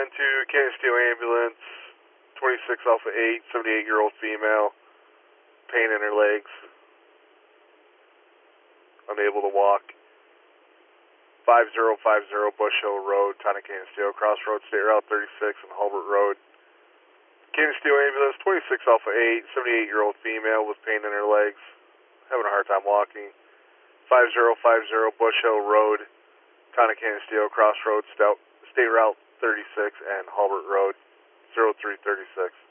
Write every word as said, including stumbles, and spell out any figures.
ten two, Canyon Steel Ambulance, twenty-six Alpha eight, seventy-eight-year-old female, pain in her legs, unable to walk. five zero five zero Bush Hill Road, Town of Canyon Steel, Crossroads, State Route thirty-six and Hulbert Road. Canyon Steel Ambulance, twenty-six Alpha eight, seventy-eight-year-old female with pain in her legs, having a hard time walking. five zero five zero Bush Hill Road, Town of Canyon Steel, Crossroads, State Route thirty-six and Hulbert Road, zero three three six.